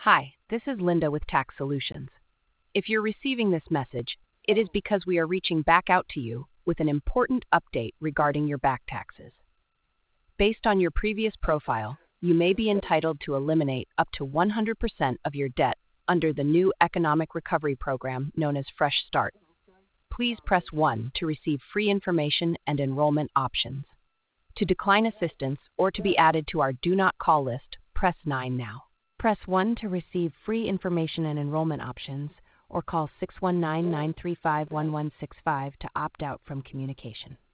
Hi, this is Linda with Tax Solutions. If you're receiving this message, it is because we are reaching back out to you with an important update regarding your back taxes. Based on your previous profile, you may be entitled to eliminate up to 100% of your debt under the new economic recovery program known as Fresh Start. Please press 1 to receive free information and enrollment options. To decline assistance or to be added to our Do Not Call list, press 9 now. Press 1 to receive free information and enrollment options, or call 619-935-1165 to opt out from communication.